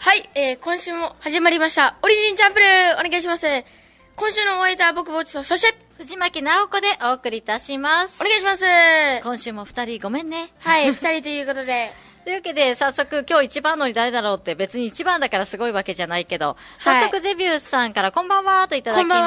はい、今週も始まりました。オリジンチャンプルーお願いします。今週のお相手は僕、ぼちと、そして、 藤巻直子でお送りいたします。 お願いします。 今週も2人ごめんね。 はい、2人ということで。 というわけで、早速今日一番乗り誰だろうって別に一番だからすごいわけじゃないけど、早速ゼビウスさんからこんばんはといただきました。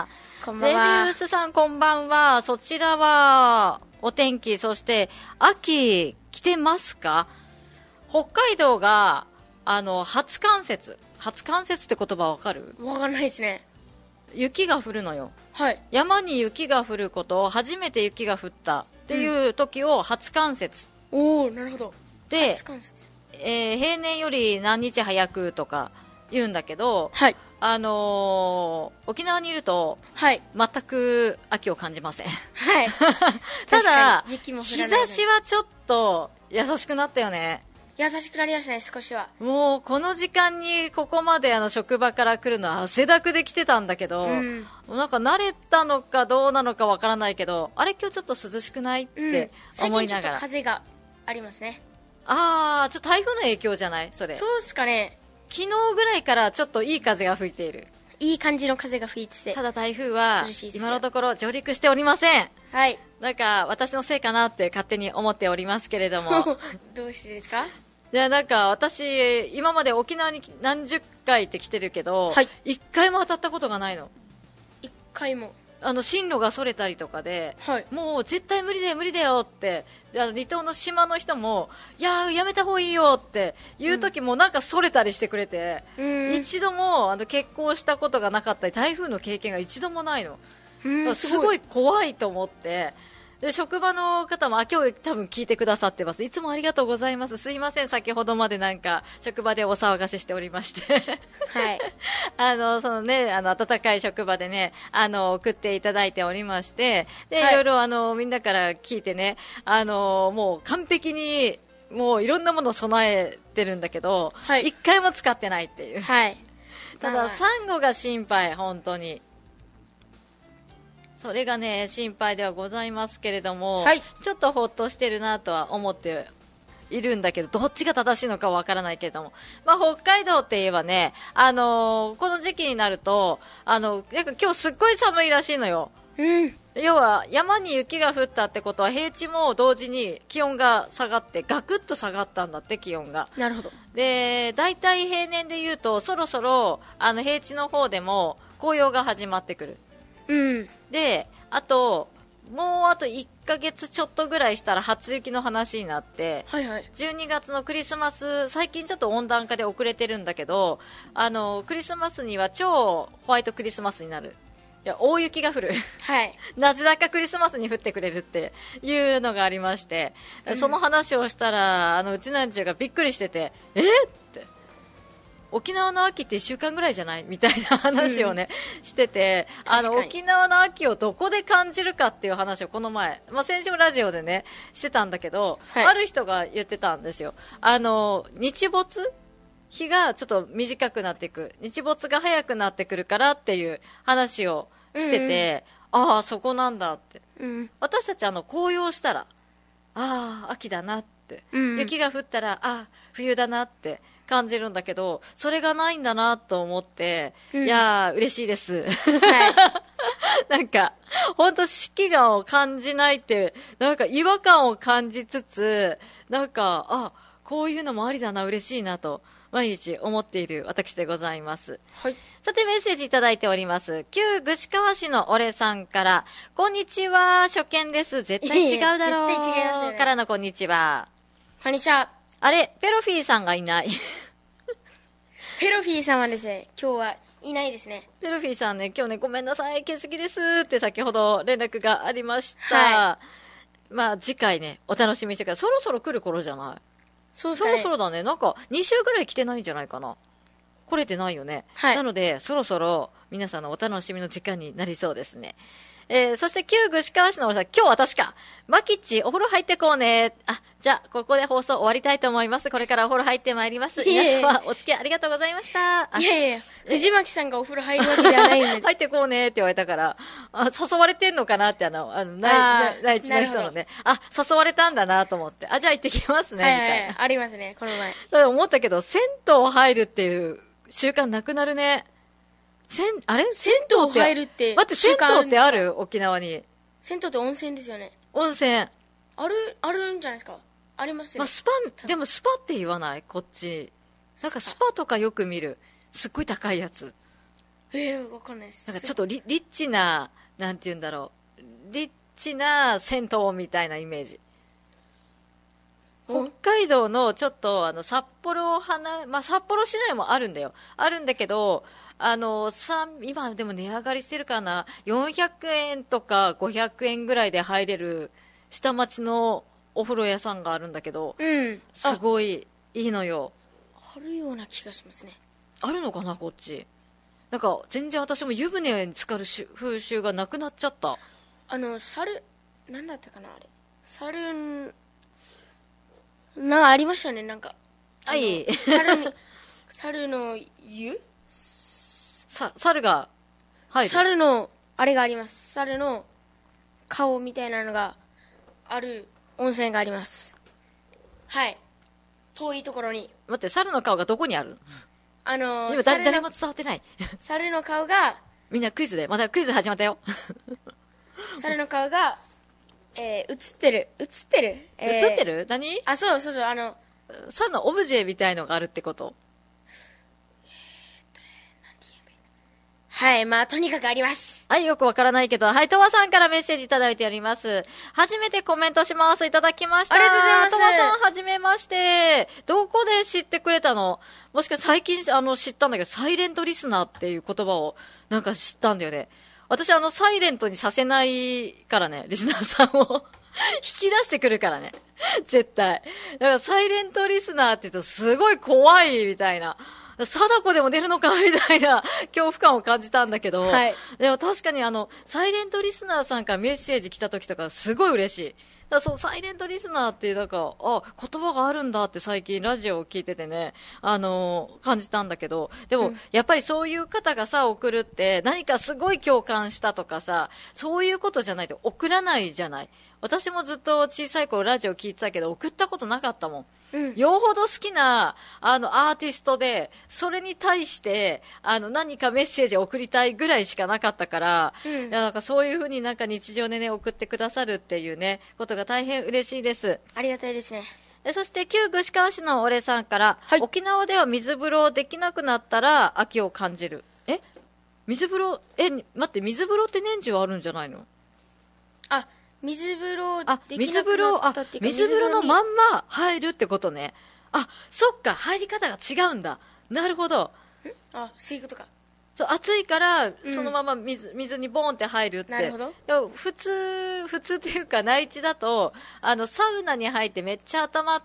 こんばんは。 ゼビウスさんこんばんは。そちらはお天気、そして秋来てますか？北海道が初冠雪って言葉わかる？ わかんないですね。 雪が降るのよ。 はい。 山に雪が降ることを初めて雪が降ったっていう時を初冠雪。 おー、なるほど。 で、 初冠雪。 平年より何日早くとか言うんだけど、 はい。 沖縄にいると、 はい。 全く秋を感じません。 はい。 ただ、 雪も降日らないのに差しはちょっと優しくなったよね。 優しくなりましたね、少しは。 もうこの時間にここまで職場から来るのは汗だくで来てたんだけど、なんか慣れたのかどうなのかわからないけど、あれ今日ちょっと涼しくないって思いながら。 最近ちょっと風がありますね。 あー、ちょっと台風の影響じゃないそれ。 そうですかね。 昨日ぐらいからちょっといい風が吹いている。 いい感じの風が吹いてて。 ただ台風は今のところ上陸しておりません。 はい。 なんか私のせいかなって勝手に思っておりますけれども。 どうしてですか？ いや、なんか私今まで沖縄に何十回って来てるけど、 はい、 1回も当たったことがないの。 1回も。 進路がそれたりとかで、 はい、 もう絶対無理だよ無理だよって離島の島の人もいややめた方がいいよっていう時もなんかそれたりしてくれて、一度も結婚したことがなかったり台風の経験が一度もないの。すごい怖いと思って、で職場の方も今日多分聞いてくださってます。いつもありがとうございます。すいません、先ほどまでなんか職場でお騒がせしておりましてはいそのね温かい職場でね送っていただいておりまして、で、はい、いろいろみんなから聞いてねもう完璧にもういろんなものを備えてるんだけど、はい、1回も使ってないっていう、はい、ただサンゴが心配、本当にそれがね心配ではございますけれども、はい、ちょっとほっとしてるなとは思っているんだけど、どっちが正しいのかわからないけれども、まあ、北海道って言えばね、この時期になるとなんか今日すっごい寒いらしいのよ、要は山に雪が降ったってことは平地も同時に気温が下がってガクッと下がったんだって、気温が。 なるほど。 で大体平年で言うとそろそろ平地の方でも紅葉が始まってくる。であともうあと1ヶ月ちょっとぐらいしたら初雪の話になって、はいはい、12月のクリスマス、最近ちょっと温暖化で遅れてるんだけどクリスマスには超ホワイトクリスマスになる。いや大雪が降る、はい、なぜだかクリスマスに降ってくれるっていうのがありまして、その話をしたらうちなんちゅうがびっくりしてて、って沖縄の秋って1週間ぐらいじゃないみたいな話をね、してて、沖縄の秋をどこで感じるかっていう話をこの前、先週ラジオでねしてたんだけど、はい、ある人が言ってたんですよ。日没日がちょっと短くなっていく、日没が早くなってくるからっていう話をしてて、ああそこなんだって、私たち紅葉したら秋だなって、雪が降ったら冬だなって感じるんだけど、それがないんだなと思って、いやー嬉しいです、はい、なんか本当四季感を感じないって、なんか違和感を感じつつ、なんかこういうのもありだな、嬉しいなと毎日思っている私でございます、はい、さてメッセージいただいております。旧串川市の俺さんから、こんにちは、初見です、絶対違うだろう、 絶対違いますよね、 からのこんにちは。 こんにちは。 あれ、ペロフィーさんがいないペロフィーさんはですね、今日はいないですね。 ペロフィーさんね、今日ね、ごめんなさい、欠席ですって先ほど連絡がありました、はい、次回ねお楽しみにしてください。そろそろ来る頃じゃない？そうですかね、そろそろだね。なんか2週ぐらい来てないんじゃないかな。来れてないよね、はい、なのでそろそろ皆さんのお楽しみの時間になりそうですね。 そして旧具志川市の俺さん、今日私か。マキッチ、お風呂入ってこうね。あ、じゃあ、ここで放送終わりたいと思います。これからお風呂入ってまいります。皆様、お付き合いありがとうございました。 いやいや、藤巻さんがお風呂入るわけではないので。 入ってこうねって言われたから、誘われてんのかなって、内地の人のね。誘われたんだなと思って。じゃあ行ってきますね、みたいな。 ありますね、この前。 思ったけど、銭湯入るっていう習慣なくなるね。銭湯入るって。 待って、銭湯ってある？沖縄に。 銭湯って温泉ですよね。 温泉。 あるんじゃないですか。ありますよ。 でもスパって言わない？こっち。なんかスパとかよく見る。すっごい高いやつ。 わかんないです。 なんかちょっとリッチな、なんて言うんだろう。リッチな銭湯みたいなイメージ。北海道のちょっと札幌札幌市内もあるんだよ。あるんだけど、今でも値上がりしてるかな。400円とか500円ぐらいで入れる下町のお風呂屋さんがあるんだけど、すごいいいのよ。 あるような気がしますね。 あるのかな、こっち。なんか全然私も湯船に浸かる風習がなくなっちゃった。 なんだったかな、あれ。ありましたね、なんか。猿の湯？ 猿が入る。 猿の、あれがあります。猿の顔みたいなのがある温泉があります。はい。遠いところに。 待って、猿の顔がどこにある？今誰も伝わってない。 猿の顔が、 みんなクイズで、またクイズ始まったよ。 猿の顔が、映ってる。 映ってる？何？ そう。 猿のオブジェみたいのがあるってこと？ はい、とにかくあります。 はい、よくわからないけど、はい、とわさんからメッセージいただいております。初めてコメントします。いただきました。 ありがとうございます。 とわさん、はじめまして。どこで知ってくれたの？もしか最近、知ったんだけど、サイレントリスナーっていう言葉を、なんか知ったんだよね。私、サイレントにさせないからね、リスナーさんを。引き出してくるからね。絶対。だから、サイレントリスナーって言うと、すごい怖い、みたいな。貞子でも出るのかみたいな恐怖感を感じたんだけど、 はい、 でも確かにサイレントリスナーさんからメッセージ来た時とかすごい嬉しい。だからサイレントリスナーっていうなんか、言葉があるんだって最近ラジオを聞いててね、感じたんだけど、でも、やっぱりそういう方がさ、送るって何かすごい共感したとかさ、そういうことじゃないと送らないじゃない。私もずっと小さい頃ラジオ聞いてたけど送ったことなかったもん。よほど好きなアーティストでそれに対して何かメッセージを送りたいぐらいしかなかったから、いやなんかそういう風になんか日常でね送ってくださるっていうねことが大変嬉しいです。 ありがたいですね。 そして旧具志川市の俺さんから、はい、沖縄では水風呂できなくなったら秋を感じる。水風呂待って水風呂って年中あるんじゃないの？ 水風呂水風呂のまんま入るってことね。そっか、入り方が違うんだ。なるほど。 そういうことか。 そう、暑いから、そのまま水にボーンって入るって。 なるほど。 でも普通っていうか、内地だと、サウナに入ってめっちゃ温まって、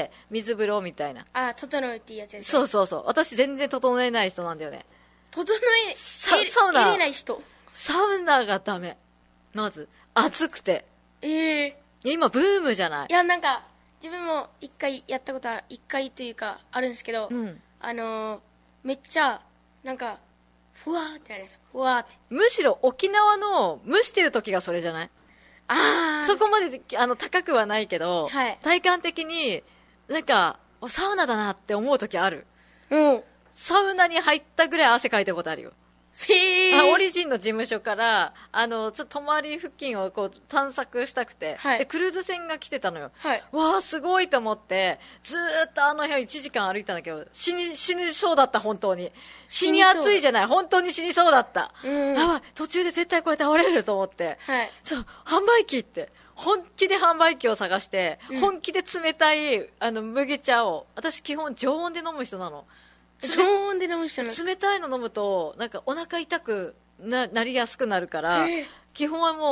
水風呂みたいな。 整うっていうやつですね。そう。私全然整えない人なんだよね。 サウナ。入れない人。 サウナがダメ。まず、暑くて。今ブームじゃない？ いや、なんか、自分も一回やったことは、一回というか、あるんですけど、めっちゃ、なんか、ふわーってなります。ふわーって。 むしろ沖縄の蒸してる時がそれじゃない？そこまで高くはないけど、はい、体感的に、なんか、サウナだなって思う時ある。サウナに入ったぐらい汗かいたことあるよ。オリジンの事務所から、ちょっと泊まり付近をこう探索したくて、はい、で、クルーズ船が来てたのよ。はい、わー、すごいと思って、ずーっと部屋1時間歩いたんだけど、死にそうだった、本当に。死に暑いじゃない、本当に死にそうだった。途中で絶対これ倒れると思って、はい、販売機って、本気で販売機を探して、本気で冷たい、麦茶を、私基本常温で飲む人なの。 常温で飲む人なの？ 冷たいの飲むとなんかお腹痛くなりやすくなるから、基本はも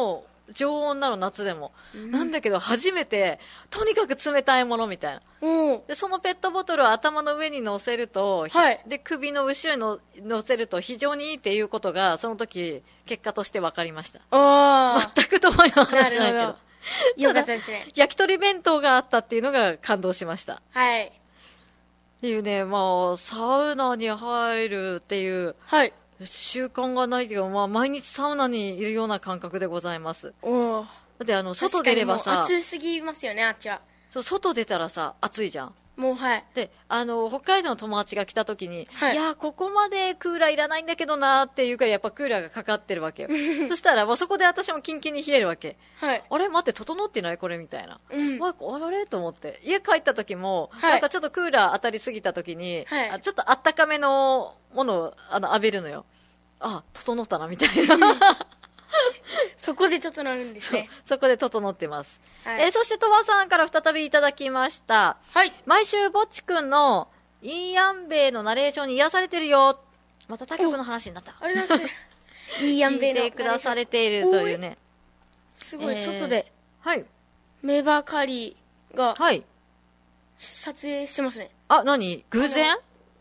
常温なの、夏でも。なんだけど、初めて、とにかく冷たいものみたいな。で、そのペットボトルを頭の上に乗せると、で、首の後ろに乗せると非常にいいっていうことが、その時、結果として分かりました。全く共にの話じゃないけど。 よかったですね。 焼き鳥弁当があったっていうのが感動しました。 はい。 っていうね、まあ、サウナに入るっていう、 はい。 習慣がないけど、まあ、毎日サウナにいるような感覚でございます。だって外出ればさ、 暑すぎますよね、あっちは。 そう、外出たらさ、暑いじゃん。 もう、はい。 で、北海道の友達が来た時に、いや、ここまでクーラーいらないんだけどなっていうから、やっぱクーラーがかかってるわけよ。そしたら、もうそこで私もキンキンに冷えるわけ。 はい。 あれ待って、整ってないこれみたいな。あれと思って。家帰った時も、なんかちょっとクーラー当たりすぎた時に、ちょっとあったかめのものを浴びるのよ。整ったな、みたいな。 そこで整うんですね。 そこで整ってます。そして、鳥羽さんから再びいただきました。 はい。 毎週、ぼっちくんの、イーヤンベイのナレーションに癒されてるよ。また他局の話になった。 あれだって、イーヤンベイの。 聞いてくだされているというね。 すごい、外で。 はい。 メバカリが、 はい。 撮影してますね。 何偶然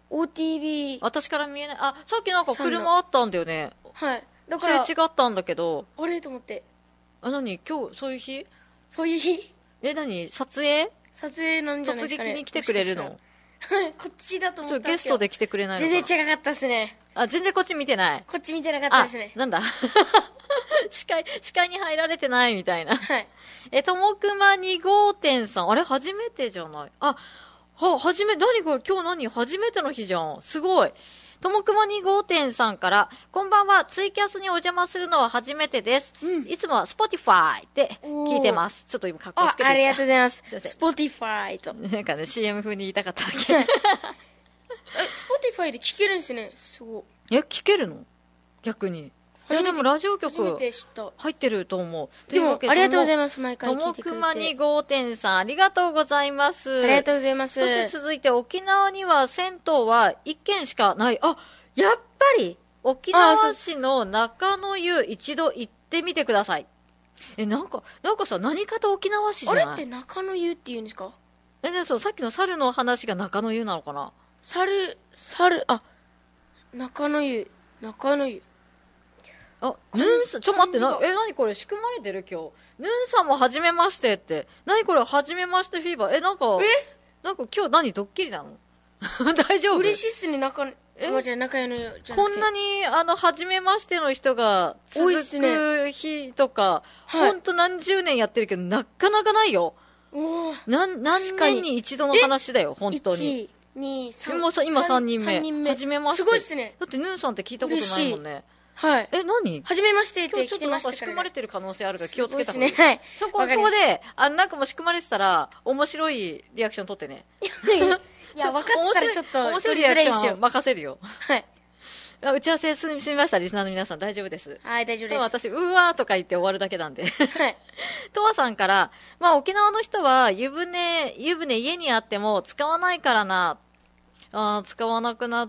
？OTV。 私から見えない。さっきなんか車あったんだよね。 はい。 だから。それ違ったんだけど。 あれと思って。 何今日、そういう日？ そういう日？ 何撮影？ 撮影なんじゃないですかね。 突撃に来てくれるの？ こっちだと思ったんですよ。 ゲストで来てくれないのか？ 全然違かったですね。 全然こっち見てない。 こっち見てなかったですね。 なんだ視界に入られてないみたいな。 はい。 ともくま2号店さん。あれ初めてじゃない？何これ今日初めての日じゃん。すごい。ともくま2号店さんから、こんばんは、ツイキャスにお邪魔するのは初めてです。いつもは Spotify で聞いてます。ちょっと今格好つけてありがとうございます。Spotify と。 なんかね、CM 風に言いたかっただけ。 Spotify で聞けるんですね。すごい。 聞けるの？逆に。でもラジオ局入ってると思う。 でも、ありがとうございます。毎回聞いてくれて。 ともくま2号店さん、ありがとうございます。 ありがとうございます。 そして続いて、沖縄には銭湯は1軒しかない。やっぱり沖縄市の中野湯一度行ってみてください。なんかさ、何かと沖縄市じゃない？ あれって中野湯って言うんですか？ そう、さっきの猿の話が中野湯なのかな？ 中野湯。 ヌンさん、ちょっと待って、何これ仕組まれてる今日。ヌンさんも初めましてって。何これ初めましてフィーバー。なんか今日ドッキリなの？大丈夫？ 嬉しいっすね、仲良の湯じゃなくて。 こんなに、初めましての人が続く日とか、ほんと何十年やってるけど、なかなかないよ。何年に一度の話だよ、本当に。 1、2、3。 今3人目。初めまして。 すごいっすね。 だってヌンさんって聞いたことないもんね。 はい。 何？ はじめましてって今日ちょっとなんか仕組まれてる可能性あるから気をつけた方がいい。 はい。 そこで、なんかも仕組まれてたら、面白いリアクション取ってね。 いや、分かってたらちょっと、 面白いリアクション任せるよ。 はい。 打ち合わせ済みました、リスナーの皆さん。大丈夫です。 はい、大丈夫です。 私、わーとか言って終わるだけなんで。 はい。 とわさんから、沖縄の人は湯船家にあっても使わないからな。使わなくなった。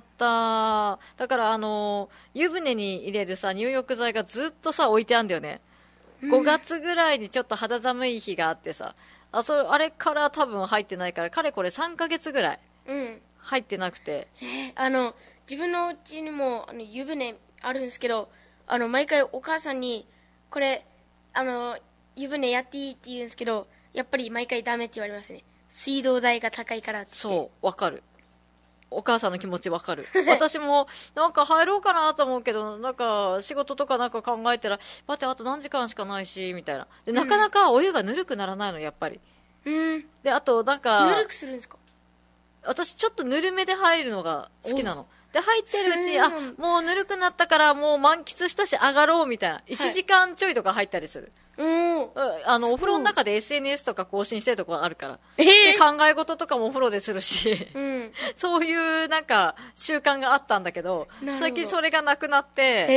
だから、湯船に入れるさ、入浴剤がずっとさ、置いてあるんだよね。5月ぐらいにちょっと肌寒い日があってさ、あれから多分入ってないから、かれこれ3ヶ月ぐらい。入ってなくて。 自分の家にも、湯船あるんですけど、毎回お母さんに、これ、湯船やっていいって言うんですけど、やっぱり毎回ダメって言われますね。水道代が高いからって。 そう、わかる。お母さんの気持ちわかる。私も、なんか入ろうかなと思うけど、なんか仕事とかなんか考えたら、待って、あと何時間しかないし、みたいな。で、なかなかお湯がぬるくならないの、やっぱり。で、あと、なんか、 ぬるくするんですか？ 私ちょっとぬるめで入るのが好きなの。で、入ってるうち、もうぬるくなったからもう満喫したし上がろうみたいな。1時間ちょいとか入ったりする。お風呂の中で SNS とか更新してるとこがあるから。で、考え事とかもお風呂でするし、そういうなんか習慣があったんだけど、最近それがなくなって、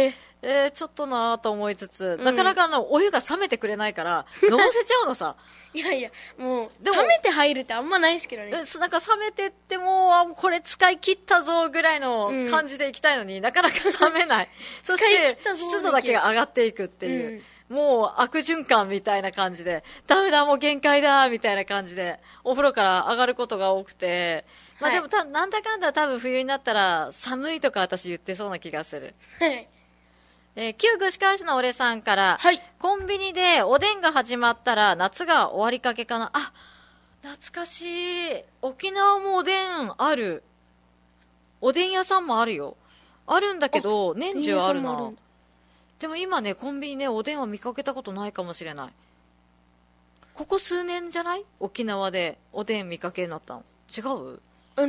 ちょっとなぁと思いつつ、なかなかお湯が冷めてくれないから、のぼせちゃうのさ。 いやいや、もう、冷めて入るってあんまないですけどね。 なんか冷めてっても、これ使い切ったぞぐらいの感じでいきたいのに、なかなか冷めない。そして、湿度だけが上がっていくっていう。 もう悪循環みたいな感じで、ダメだ、もう限界だ、みたいな感じで、お風呂から上がることが多くて、まあでもなんだかんだ多分冬になったら寒いとか私言ってそうな気がする。 はい。 旧串川市の俺さんから、 はい。 コンビニでおでんが始まったら夏が終わりかけかな。あ、懐かしい。沖縄もおでんある。おでん屋さんもあるよ。あるんだけど、年中あるな。でも今ね、コンビニね、おでんは見かけたことないかもしれない。ここ数年じゃない？沖縄でおでん見かけになったの。違う？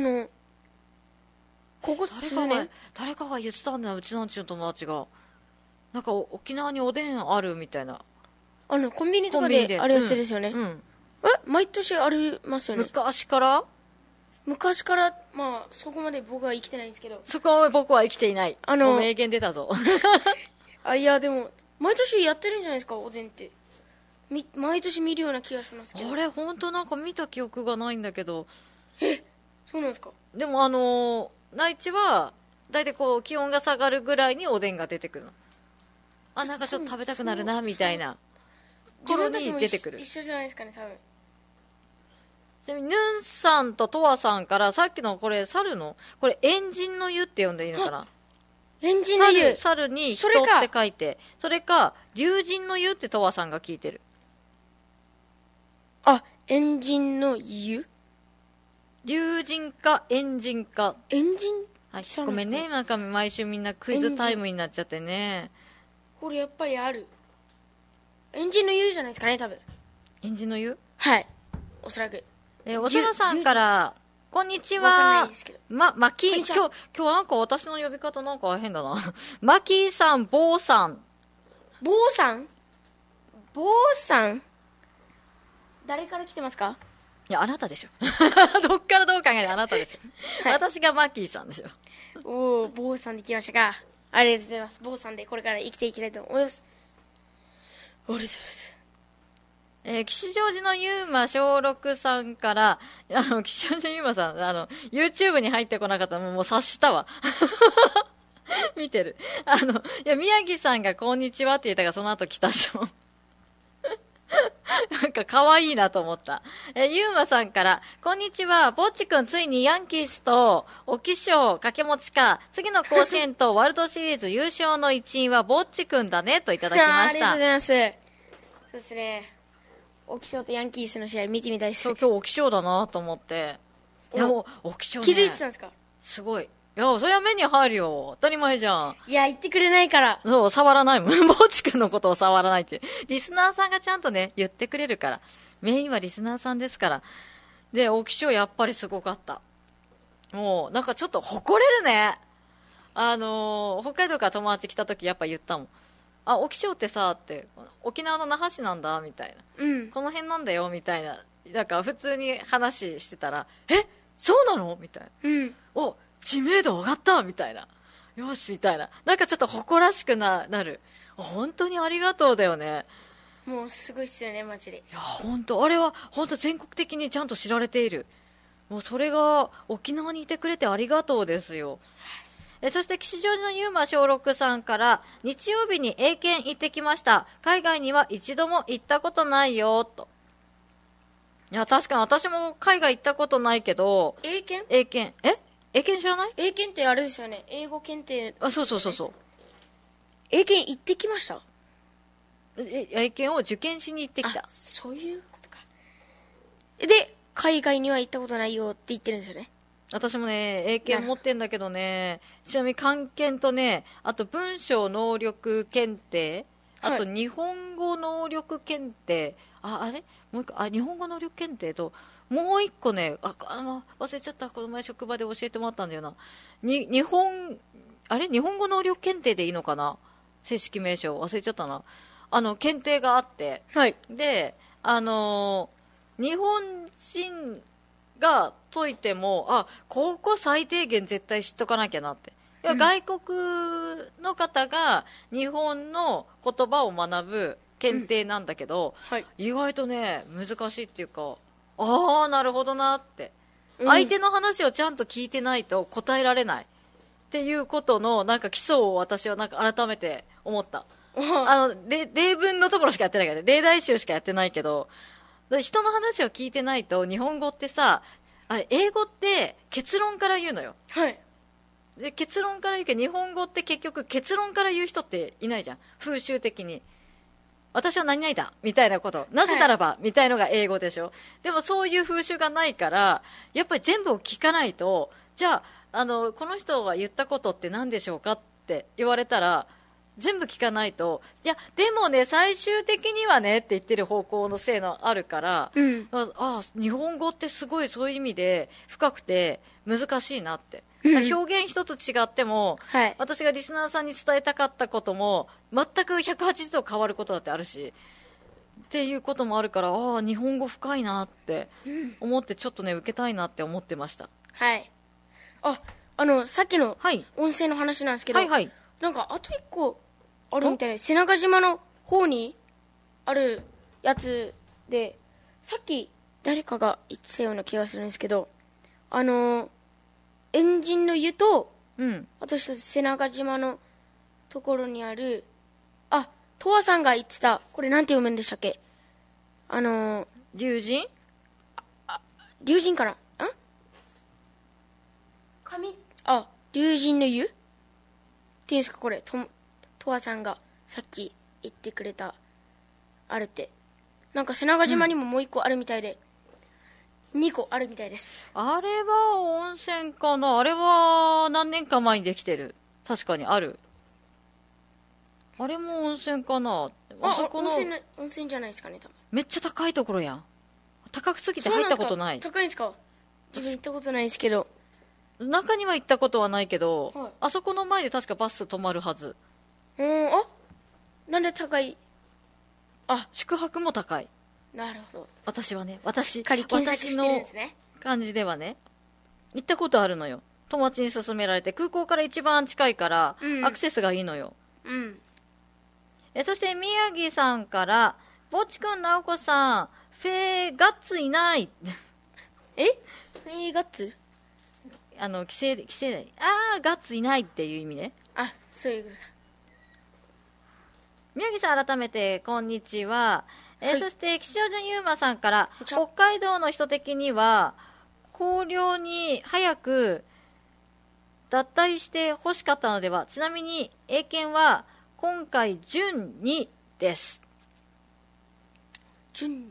ここ数年誰かが言ってたんだよ、うちの友達が。なんか沖縄におでんあるみたいな。 コンビニとかであるやつですよね。 うん。 毎年ありますよね。 昔から、 まあ、そこまで僕は生きてないんですけど。 そこは僕は生きていない。もう名言出たぞ。 いや、でも、毎年やってるんじゃないですか、おでんって。毎年見るような気がしますけど。 あれ、ほんとなんか見た記憶がないんだけど。 そうなんですか。 でも内地は、だいたいこう、気温が下がるぐらいにおでんが出てくるの。あ、なんかちょっと食べたくなるな、みたいな。頃に出てくる。 一緒じゃないですかね、多分。 ちなみに、ヌンさんとトワさんから、さっきのこれ、猿の、これ、エンジンの湯って呼んでいいのかな？ エンジンの湯。 猿に人って書いて、それか、龍神の湯ってトワさんが聞いてる。 エンジンの湯？ 龍神か、エンジンか。 エンジン？ はい、ごめんね、なんか毎週みんなクイズタイムになっちゃってね。 これやっぱりある。エンジンの湯じゃないですかね、多分。 エンジンの湯？ はい。おそらく。 おさらさんから、こんにちは。 わかんないですけど。 今日なんか私の呼び方なんか変だな。マキーさん、ボーさん。 ボーさん？ボーさん？誰から来てますか？ いや、あなたでしょ。どっからどう考えてあなたでしょ。はい、私がマッキーさんでしょ。 ボーさんで来ましたか。ありがとうございます。ボーさんでこれから生きていきたいと思います。ありがとうございます。 吉祥寺のゆうま小六さんから、吉祥寺ゆうまさん、YouTube に入ってこなかったらもう察したわ。見てる。いや、宮城さんがこんにちはって言ったからその後来たでしょ。なんか可愛いなと思った。ゆうまさんから、こんにちは、ぼっちくんついにヤンキースと、沖賞掛け持ちか、次の甲子園とワールドシリーズ優勝の一員はぼっちくんだね、といただきました。 ありがとうございます。そうですね。沖賞とヤンキースの試合見てみたいです。 そう、今日沖賞だなと思って。いや、沖賞ね。 気づいてたんですか？ すごい。いや、それは目に入るよ。当たり前じゃん。 いや、言ってくれないから。 そう、触らないもん。ぼっちくんのことを触らないって。リスナーさんがちゃんとね、言ってくれるから。メインはリスナーさんですから。で、沖賞やっぱりすごかった。もう、なんかちょっと誇れるね。北海道から友達来た時やっぱ言ったもん。沖賞ってさ、って、沖縄の那覇市なんだ、みたいな。 うん。 この辺なんだよ、みたいな。なんか普通に話してたら、そうなのみたいな。 うん。 知名度上がったみたいな。よし、みたいな。なんかちょっと誇らしくなる。本当にありがとうだよね。 もうすごいっすよね、マジで。 いや、本当あれは、本当全国的にちゃんと知られている。もうそれが、沖縄にいてくれてありがとうですよ。そして吉祥寺のゆうま小六さんから、日曜日に英検行ってきました。海外には一度も行ったことないよ、と。いや、確かに私も海外行ったことないけど、 英検英検知らない？ 英検ってあれですよね。英語検定、ね。 そう。 英検行ってきました？ 英検を受験しに行ってきた。 そういうことか。で、海外には行ったことないよって言ってるんですよね。 私もね、英検持ってんだけどね、ちなみに漢検とね、あと文章能力検定、あと日本語能力検定、あれもう一個、日本語能力検定と、もう一個ね、忘れちゃった。この前職場で教えてもらったんだよな。日本語能力検定でいいのかな？正式名称忘れちゃったな。検定があって。 はい。 で、日本人が解いても、ここ最低限絶対知っとかなきゃなって。外国の方が日本の言葉を学ぶ検定なんだけど、 はい、 意外とね、難しいっていうか、なるほどなって。相手の話をちゃんと聞いてないと答えられないっていうことのなんか基礎を私はなんか改めて思った。 例文のところしかやってないからね。例題集しかやってないけど、人の話を聞いてないと、日本語ってさ、あれ、英語って結論から言うのよ。 はい。 で、結論から言うけど、日本語って結局結論から言う人っていないじゃん。風習的に。私は何々だみたいなこと。なぜならば、みたいのが英語でしょ。でもそういう風習がないから、やっぱり全部を聞かないと、じゃあ、この人が言ったことって何でしょうかって言われたら、全部聞かないと、いや、でもね、最終的にはねって言ってる方向のせいのあるから、日本語ってすごいそういう意味で深くて難しいなって。表現一つ違っても、 はい、 私がリスナーさんに伝えたかったことも全く180度変わることだってあるしっていうこともあるから、日本語深いなって思ってちょっとね受けたいなって思ってました。 はい。さっきの温泉の話なんですけど、 はいはい、 なんかあと一個あるみたいで、瀬長島の方にあるやつで、さっき誰かが言ってたような気がするんですけど、エンジンの湯と、あと一つ瀬長島のところにある、トワさんが言ってた、これなんて読むんでしたっけ？ 龍神？ 龍神かな？龍神の湯っていうんですか、これ、トワさんがさっき言ってくれた、あるって。なんか瀬長島にももう一個あるみたいで、2個あるみたいです。 あれは温泉かな？あれは何年か前にできてる。確かにある。あれも温泉かな？そこの温泉じゃないですかね、多分。 めっちゃ高いところやん。高くすぎて入ったことない。 高いんですか？自分行ったことないですけど。 中には行ったことはないけど、 はい、 あそこの前で確かバス止まるはず。 なんで高い？ 宿泊も高い。 なるほど。 私はね、 私の感じではね、行ったことあるのよ。友達に勧められて、空港から一番近いから、アクセスがいいのよ。そして宮城さんから、ぼっちくん、なおこさん、フェーガッツいない。 フェーガッツ？ 規制で、ガッツいないっていう意味ね。 そういうことか。 宮城さん、改めて、こんにちは。そして、吉祥寺ゆうまさんから、北海道の人的には、荒涼に早く脱退して欲しかったのでは。ちなみに、英検は、今回、準2です。準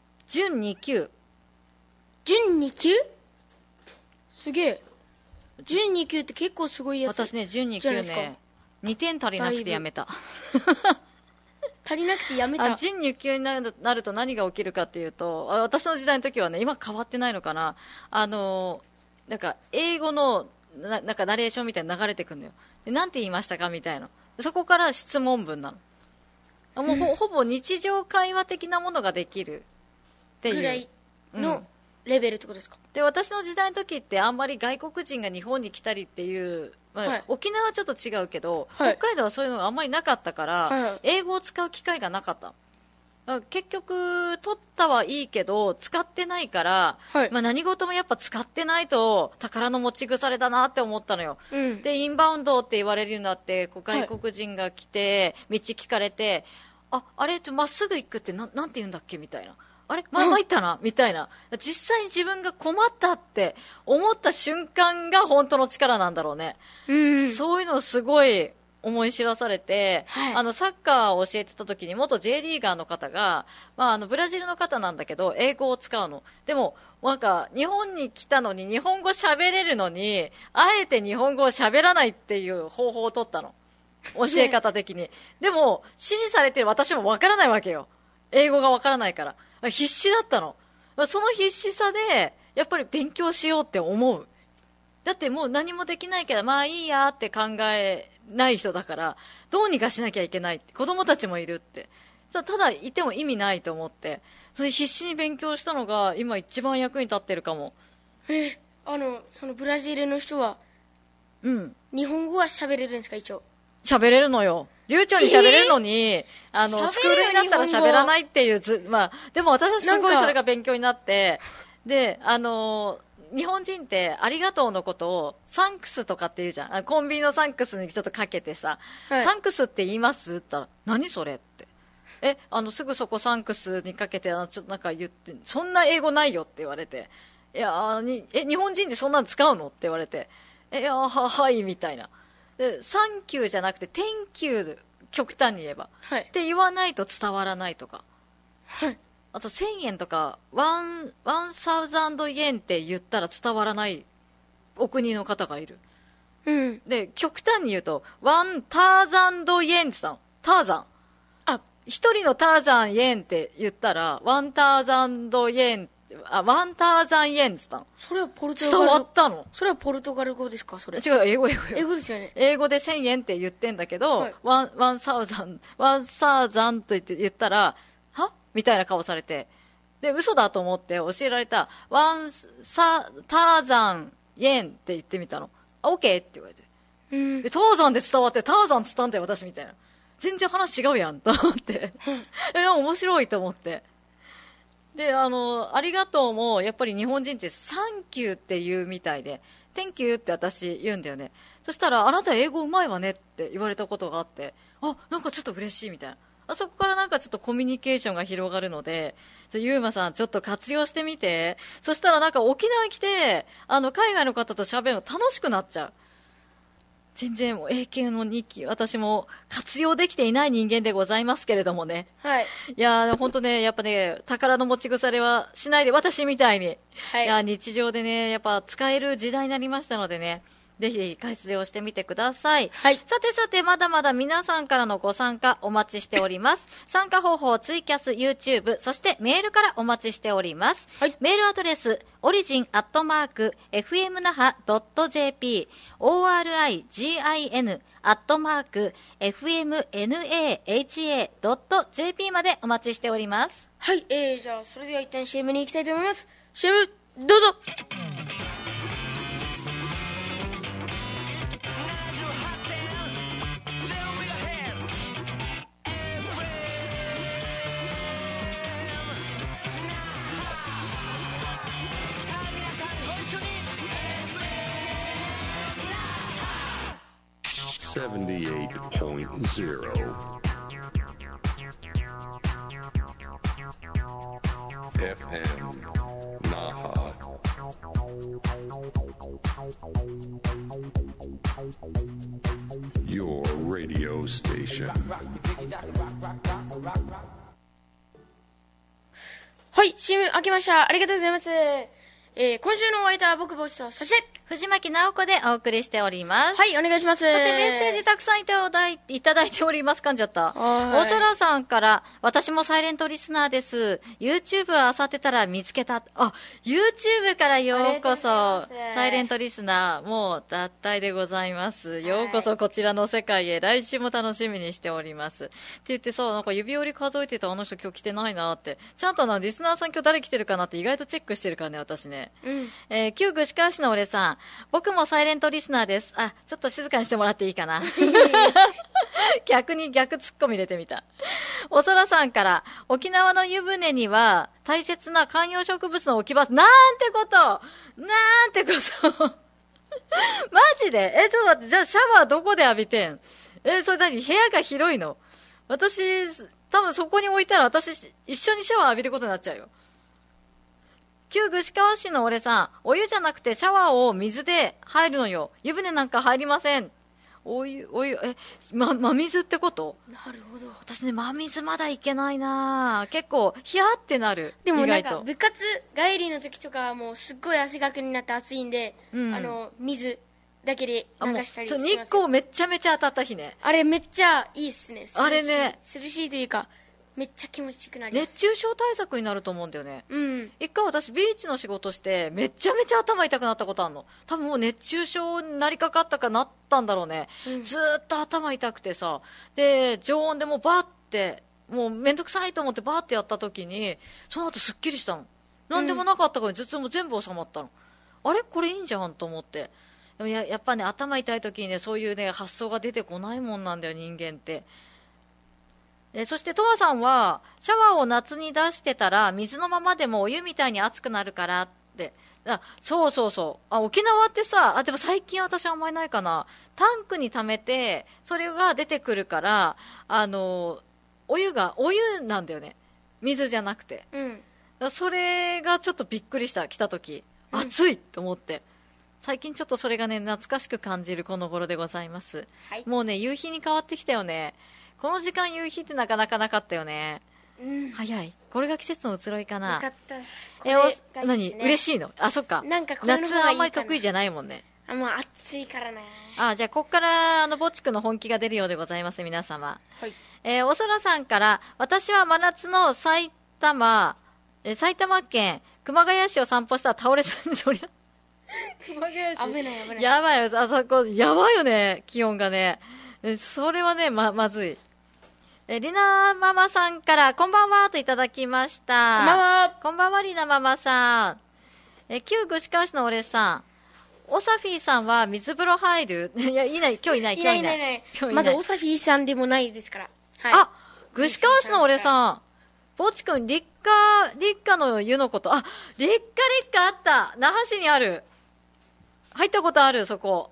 2級。 準2級？すげえ。準2級って結構すごいやつ。 私ね、準2級ね、2点足りなくてやめた。 足りなくてやめた。 準2級になると何が起きるかっていうと、私の時代の時はね、今変わってないのかな。なんか、英語の、なんかナレーションみたいな流れてくるのよ。で、なんて言いましたかみたいな。そこから質問文なの。もうほぼ日常会話的なものができるっていう。 ぐらいのレベルってことですか？ で、私の時代の時ってあんまり外国人が日本に来たりっていう、沖縄はちょっと違うけど、北海道はそういうのがあんまりなかったから、英語を使う機会がなかった。結局、取ったはいいけど、使ってないから、何事もやっぱ使ってないと宝の持ち腐れだなって思ったのよ。で、インバウンドって言われるようになって、外国人が来て、道聞かれて、あれまっすぐ行くってなんて言うんだっけみたいな。あれ参ったなみたいな。実際に自分が困ったって思った瞬間が本当の力なんだろうね。そういうのをすごい思い知らされて、サッカーを教えてた時に元 J リーガーの方が、ブラジルの方なんだけど、英語を使うの。でも、なんか、日本に来たのに日本語喋れるのに、あえて日本語を喋らないっていう方法を取ったの。教え方的に。でも、指示されてる私もわからないわけよ。英語がわからないから。必死だったの。その必死さで、やっぱり勉強しようって思う。だってもう何もできないけど、まあいいやって考えない人だから、どうにかしなきゃいけないって。子供たちもいるって。ただいても意味ないと思って、それ必死に勉強したのが今一番役に立ってるかも。 そのブラジルの人は、日本語は喋れるんですか、一応。 喋れるのよ。流暢に喋れるのに、スクールになったら喋らないっていうでも私はすごいそれが勉強になって、で、 日本人ってありがとうのことをサンクスとかって言うじゃん。コンビニのサンクスにちょっとかけてさ、はい、サンクスって言いますって言ったら、何それって。すぐそこサンクスにかけて、ちょっとなんか言って、そんな英語ないよって言われて、いや日本人ってそんなの使うのって言われて、はい、みたいな。で、サンキューじゃなくて、テンキュー、極端に言えば。はい。って言わないと伝わらないとか。はい。あと、1000円とか、1000円って言ったら伝わらないお国の方がいる。うん。で、極端に言うと、1000円って言ったの。ターザン。一人のターザン円って言ったら、1000円、1000円って言ったの。 それはポルトガル語。 伝わったの？ それはポルトガル語ですか？それ。 違う、英語。 英語ですよね。 英語で1000円って言ってんだけど、はい、1000と言ったら、はみたいな顔されて。で、嘘だと思って教えられた、ターザン円って言ってみたの。オッケーって言われて。で、ターザンで伝わって、ターザンつったんだよ、私みたいな。全然話違うやんと思って面白いと思ってでありがとうもやっぱり日本人ってサンキューって言うみたいでThank youって私言うんだよね。そしたらあなた英語うまいわねって言われたことがあってなんかちょっと嬉しいみたいなそこからなんかちょっとコミュニケーションが広がるのでゆうまさんちょっと活用してみてそしたらなんか沖縄に来て海外の方と喋るの楽しくなっちゃう全然英検の日記、私も活用できていない人間でございますけれどもね。はい。いや本当ね、やっぱね、宝の持ち腐れはしないで、私みたいに。はい。いや日常でね、やっぱ使える時代になりましたのでね、ぜひ活用してみてください。はい。さて、まだまだ皆さんからのご参加お待ちしております。参加方法、ツイキャス、YouTube、そしてメールからお待ちしております。はい。メールアドレス、origin@fmnaha.jp、origin@fmnaha.jp までお待ちしております。 はい、じゃあ、それでは一旦 CM に行きたいと思います。CM、どうぞ。 78.0 FM Naha Your radio station はい、CM 開けました。ありがとうございます。今週のお相手は僕ぼちと、そして藤巻直子でお送りしております。 はい、お願いします。さてメッセージたくさんいただいております。噛んじゃった。おそらさんから、私もサイレントリスナーです。YouTube を漁ってたら見つけた。YouTube からようこそ。サイレントリスナー、もう脱退でございます。ようこそこちらの世界へ。来週も楽しみにしております。って言ってさ、なんか指折り数えてたあの人今日来てないなって。ちゃんとリスナーさん今日誰来てるかなって意外とチェックしてるからね、私ね。旧串川市の俺さん。僕もサイレントリスナーです。ちょっと静かにしてもらっていいかな。逆ツッコミ入れてみた。おそらさんから、沖縄の湯船には大切な観葉植物の置き場、なんてことマジでちょっと待って、じゃあシャワーどこで浴びてんそれ何部屋が広いの私、多分そこに置いたら私、一緒にシャワー浴びることになっちゃうよ。旧串川市の俺さん、お湯じゃなくてシャワーを水で入るのよ。湯船なんか入りません。お湯、真水ってこと？ なるほど。 私ね、真水まだいけないな結構、ヒヤってなる。 でもなんか、部活帰りの時とかはもうすっごい汗かくになって暑いんで、水だけで流したりします。 日光めっちゃめちゃ当たった日ね。 あれめっちゃいいっすね。 あれね。 涼しいというか、めっちゃ気持ちよくなります。 熱中症対策になると思うんだよね。一回私ビーチの仕事してめちゃめちゃ頭痛くなったことあるの。多分もう熱中症になりかかったかなったんだろうね。ずーっと頭痛くてさ。で、常温でもうバーって、もうめんどくさいと思ってバーってやった時に、その後すっきりしたの。なんでもなかったから頭痛も全部収まったの。あれこれいいんじゃんと思って。でもやっぱね、頭痛い時にね、そういうね、発想が出てこないもんなんだよ、人間って。そしてトワさんはシャワーを夏に出してたら水のままでもお湯みたいに熱くなるからっで、そうそうそう。沖縄ってさ、でも最近私はあんまりないかな。タンクに溜めて、それが出てくるから、お湯なんだよね。水じゃなくて。それがちょっとびっくりした、来た時。暑いと思って。最近ちょっとそれがね、懐かしく感じるこの頃でございます。はい、もうね、夕日に変わってきたよね。この時間夕日ってなかなかなかったよね。早い。これが季節の移ろいかな。 よかった。 何嬉しいの？そっか。 なんかこれの方がいいかな。 夏あんまり得意じゃないもんね。 もう暑いからね。 じゃあこっからぼっちくんの本気が出るようでございます、皆様。 はい。 おそらさんから、私は真夏の埼玉県熊谷市を散歩したら倒れそうに、そりゃ。熊谷市。 危ない危ない。 やばいよ、あそこ、やばいよね、気温がね。それはね、まずい。りなママさんから、こんばんはといただきました。 こんばんは。 こんばんは、りなママさん。旧串川市のおれさん。オサフィーさんは水風呂入る？いや、今日いない。 まずオサフィーさんでもないですから。はい。 串川市のおれさん。ぼちくん、立夏の湯のこと。立夏あった。那覇市にある。入ったことある、そこ。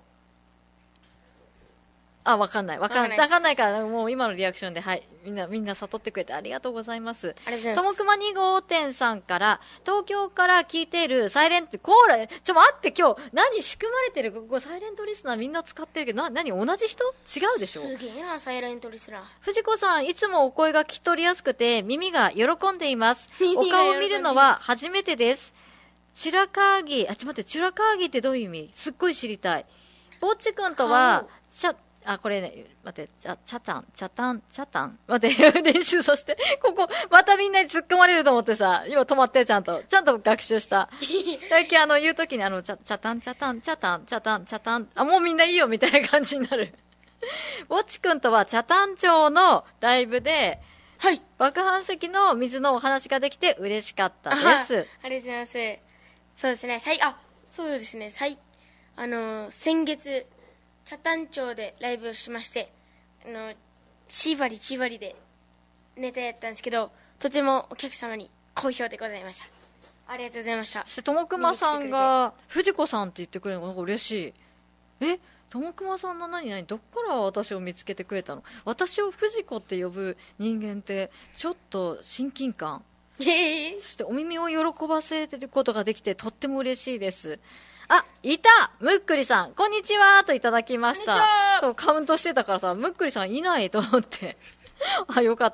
わかんないから、もう今のリアクションで、はい。みんな悟ってくれてありがとうございます。 ありがとうございます。 ともくま2号店さんから、東京から聞いているサイレント、コーラ、待って、今日、何仕組まれてる？ここサイレントリスナーみんな使ってるけど、何同じ人？違うでしょ？ すげえな、サイレントリスナー。 藤子さん、いつもお声が聞き取りやすくて、耳が喜んでいます。お顔を見るのは初めてです。チュラカーギ、チュラカーギってどういう意味？すっごい知りたい。ぼっちくんとは、これね、待って、チャタン。待って、練習させて。ここ、またみんなに突っ込まれると思ってさ、今止まって、ちゃんと学習した。最近言うときにチャタン。もうみんないいよ、みたいな感じになる。ウォッチくんとは、北谷町のライブで、 はい。 爆発石の水のお話ができて嬉しかったです。 ありがとうございます。そうですね、そうですね、先月、北谷町でライブをしまして、千割でネタやったんですけど、とてもお客様に好評でございました。ありがとうございました。 ともくまさんが藤子さんって言ってくれるのがなんか嬉しい。ともくまさんの何どっから私を見つけてくれたの？私を藤子って呼ぶ人間ってちょっと親近感。そしてお耳を喜ばせることができてとっても嬉しいです。いた！むっくりさん、こんにちはといただきました。そう、カウントしてたからさ、むっくりさんいないと思って。よかった。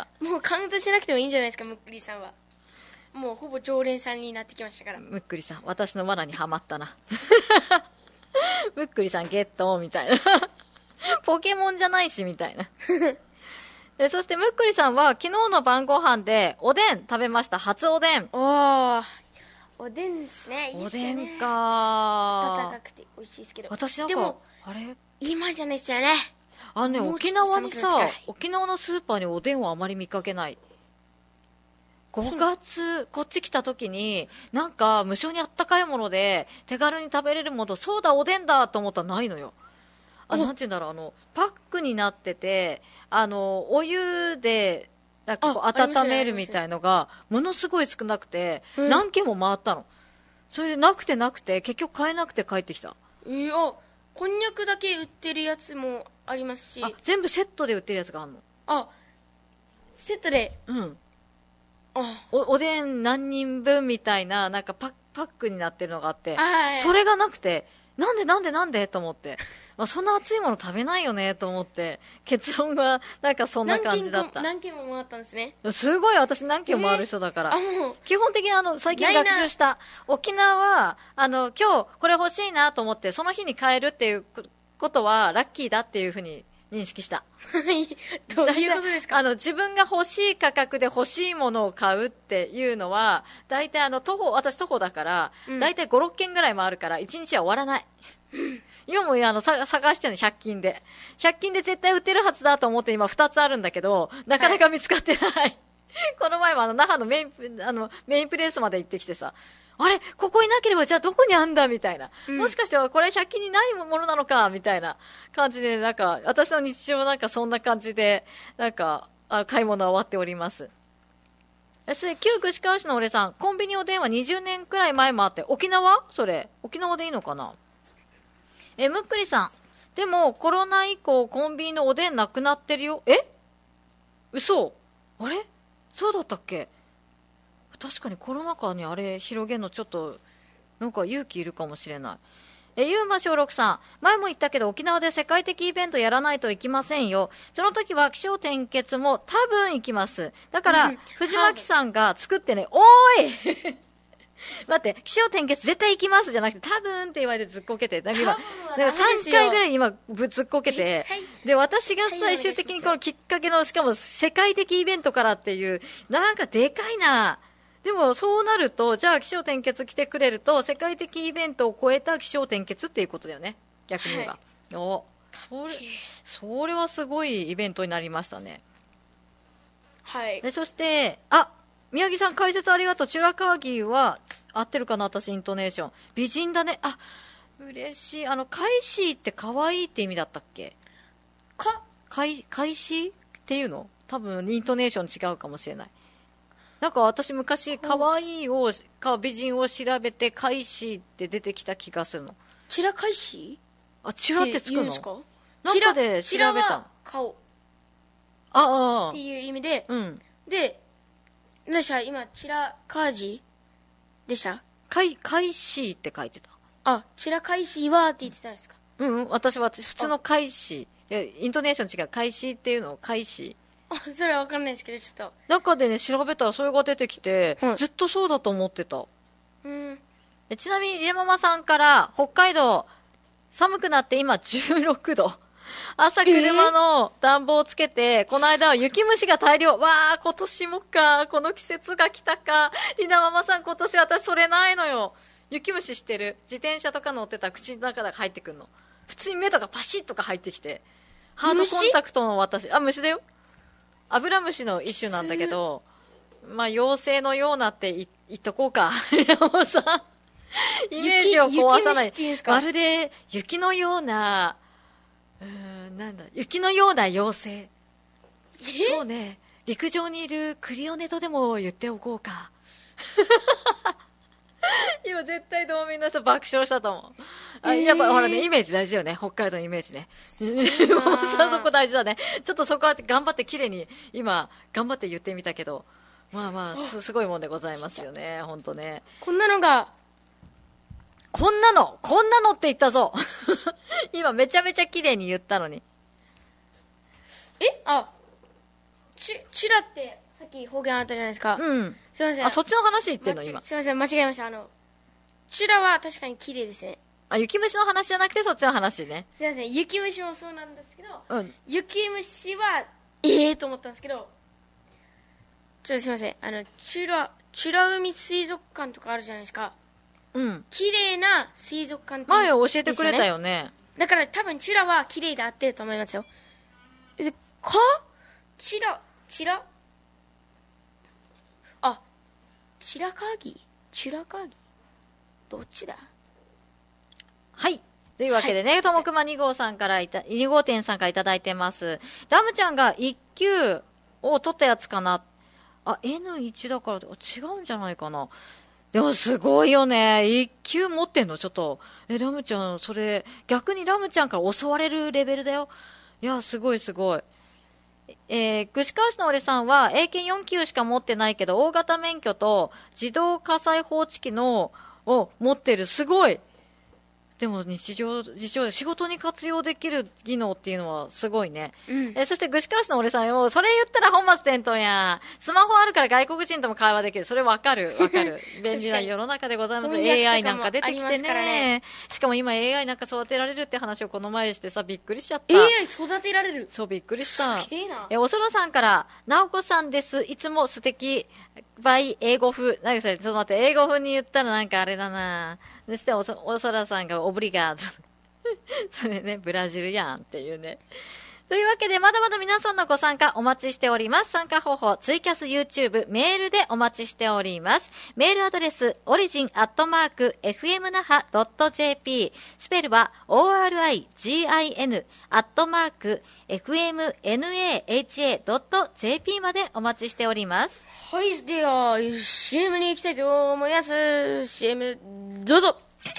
もうカウントしなくてもいいんじゃないですか、むっくりさんは。もうほぼ常連さんになってきましたから。 むっくりさん、私の罠にはまったな。むっくりさんゲットみたいな。ポケモンじゃないし、みたいな。そしてむっくりさんは昨日の晩ご飯でおでん食べました。初おでん。 おでんですね。いいですね。 おでんか。 温かくて美味しいですけど。 私でも今じゃないですよね。 沖縄にさ、沖縄のスーパーにおでんはあまり見かけない。5月、こっち来た時に、なんか無性にあったかいもので手軽に食べれるもの、そうだおでんだと思ったらないのよ。なんて言うんだろう、パックになってて、お湯で、なんかこう温めるみたいのが、ものすごい少なくて、何軒も回ったの。それでなくて、結局買えなくて帰ってきた。 こんにゃくだけ売ってるやつもありますし。 全部セットで売ってるやつがあるの。 セットで。 おでん何人分みたいな、なんかパックになってるのがあって、 はい、 それがなくて、なんでと思って。そんな熱いもの食べないよねと思って、結論はなんかそんな感じだった。 何件も回ったんですね。 すごい、私何件も回る人だから。基本的に最近学習した。沖縄は、今日これ欲しいなと思って、その日に買えるっていうことはラッキーだっていうふうに認識した。 どういうことですか？ 自分が欲しい価格で欲しいものを買うっていうのは、大体私徒歩だから、大体5、6件ぐらい回るから、1日は終わらない。今も探してるの、100均で。100均で絶対売ってるはずだと思って今2つあるんだけど、なかなか見つかってない。この前も那覇のメインプレイスまで行ってきてさ、ここになければじゃあどこにあんだみたいな。もしかしてこれ100均にないものなのかみたいな感じで、なんか、私の日常なんかそんな感じで、なんか、買い物は終わっております。 それ、旧串川市の俺さん、コンビニおでんは20年くらい前もあって、沖縄それ。沖縄でいいのかな。むっくりさん。でも、コロナ以降、コンビニのおでんなくなってるよ。嘘あれそうだったっけ。確かにコロナ禍にあれ広げるのちょっと、なんか勇気いるかもしれない。ゆうましょうろくさん。前も言ったけど沖縄で世界的イベントやらないといきませんよ。その時は気象転結も多分行きます。だから、藤巻さんが作ってね、おーい待って、気象転結絶対行きますじゃなくて、多分って言われてずっこけて。だから今、3回ぐらい今ずっこけて。で、私が最終的にこのきっかけの、しかも世界的イベントからっていう、なんかでかいな。でもそうなると、じゃあ気象転結来てくれると、世界的イベントを超えた気象転結っていうことだよね。逆に言えば。お、それはすごいイベントになりましたね。 はい。 で、そして、宮城さん解説ありがとう。チュラカーギーは、合ってるかな私、イントネーション。美人だね。嬉しい。カイシーって可愛いって意味だったっけ。カイシーっていうの多分、イントネーション違うかもしれない。なんか私昔、可愛い美人を調べて、カイシーって出てきた気がするの。 チラカイシーチラってつくのですか。 なんかで調べたの。 顔。っていう意味で、で、何でした今、チラカージでしたカイシーって書いてた。 チラカイシーはって言ってたんですか。 私は普通のカイシー。イントネーション違う。カイシーっていうのをカイシー。それはわかんないですけど、ちょっと。 中でね、調べたらそれが出てきて、ずっとそうだと思ってた。ちなみに、リエママさんから、北海道、寒くなって今16度。朝車の暖房をつけて、この間は雪虫が大量。わー、今年もか。この季節が来たか。リナママさん今年私それないのよ。雪虫してる。自転車とか乗ってたら口の中が入ってくるの。普通に目とかパシッとか入ってきて。ハードコンタクトの私。虫だよ。アブラムシの一種なんだけど、妖精のようなって言っとこうか。リナママさん。イメージを壊さない。まるで雪のような、雪のような妖精。そうね。陸上にいるクリオネとでも言っておこうか。今絶対道民の人爆笑したと思う。やっぱほらね、イメージ大事よね。北海道のイメージね。そこ大事だね。ちょっとそこは頑張って綺麗に、今、頑張って言ってみたけど、すごいもんでございますよね。ほんとね。 こんなのって言ったぞ。今めちゃめちゃ綺麗に言ったのに。 チュラってさっき方言あったじゃないですか。すいません。 そっちの話言ってんの今。 すいません、間違えました。チュラは確かに綺麗ですね。 雪虫の話じゃなくてそっちの話ね。 すいません、雪虫もそうなんですけど、雪虫は、と思ったんですけど、ちょっとすいません、チュラ海水族館とかあるじゃないですか。綺麗な水族館って前教えてくれたよね。 だから多分チュラは綺麗で合ってると思いますよ。チラカーギどっちだ。 はい。というわけでね、ともくま2号さんから2号店さんからいただいてます。ラムちゃんが1級を取ったやつかな。N1 だから違うんじゃないかな。でもすごいよね。1級持ってんのちょっと。ラムちゃん、それ、逆にラムちゃんから襲われるレベルだよ。いや、すごいすごい。串川市の俺さんは、英検4級しか持ってないけど、大型免許と自動火災報知機を持ってる。すごい。でも日常で仕事に活用できる技能っていうのはすごいね。そして串川市の俺さんよ、それ言ったら本末転倒や。スマホあるから外国人とも会話できる。それわかる。便利な世の中でございます。AI なんか出てきてね。しかも今 AI なんか育てられるって話をこの前してさ、びっくりしちゃった。 AI 育てられる？ そう、びっくりした。 すげえな。 おそらさんから、なおこさんです。いつも素敵。by 英語風。何かそれ、ちょっと待って、英語風に言ったらなんかあれだな。そしておそらさんがオブリガード。それね、ブラジルやんっていうね。 というわけで、まだまだ皆さんのご参加お待ちしております。参加方法、ツイキャス、YouTube、メールでお待ちしております。メールアドレス、origin@fmnaha.jp、スペルは origin@fmnaha.jp までお待ちしております。 はい、では、CM に行きたいと思います。CM、どうぞ。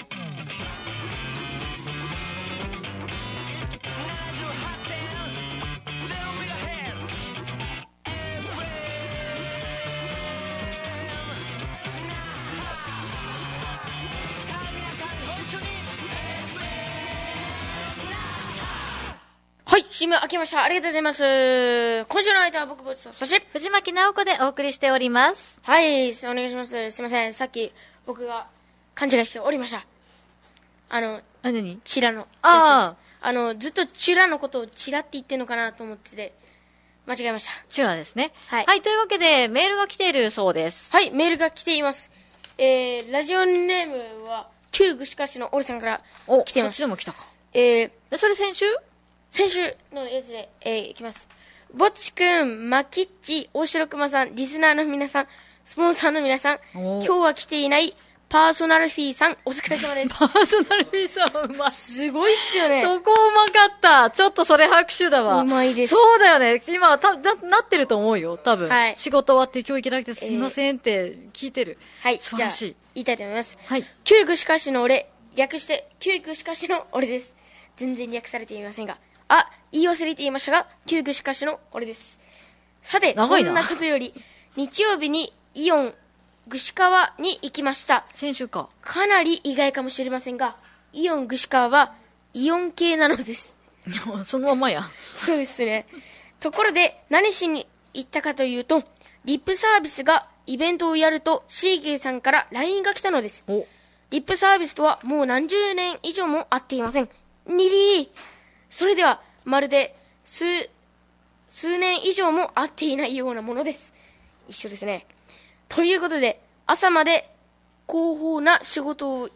はい、CM 開けました。ありがとうございます。今週の相手は僕、そして、 藤巻直子でお送りしております。 はい、お願いします。すいません。さっき、僕が勘違いしておりました。 何チラの。 あずっとチラのことをチラって言ってんのかなと思ってて、間違えました。 チュラですね。 はいはい、というわけで、メールが来ているそうです。 はい、メールが来ています。ラジオネームは、旧具志川市のオルさんから来ています。 そっちでも来たか。それ先週のやつで、いきます。ぼっちくん、まきっち、大城熊さん、リスナーの皆さん、スポンサーの皆さん、今日は来ていないパーソナルフィーさん、お疲れ様です。 パーソナルフィーさん、うまい。 すごいっすよね。 そこうまかった。ちょっとそれ拍手だわ。 うまいです。 そうだよね。今、なってると思うよ、多分。 はい。 仕事終わって今日行けなくてすいませんって聞いてる。 はい。 素晴らしい。 じゃあ言いたいと思います。 はい。 旧具志川市の俺、略して、旧具志川市の俺です。全然略されていませんが。言い忘れていましたが、旧具志川市の俺です。さて、そんなことより、日曜日にイオン、具志川に行きました。 先週か。 かなり意外かもしれませんが、イオン具志川はイオン系なのです。 そのままや。 そうですね。ところで、何しに行ったかというと、リップサービスがイベントをやると、シーゲーさんから LINE が来たのです。リップサービスとはもう何十年以上も会っていません。にりー。それでは、まるで数年以上も会っていないようなものです。一緒ですね。ということで、朝まで合法な仕事を、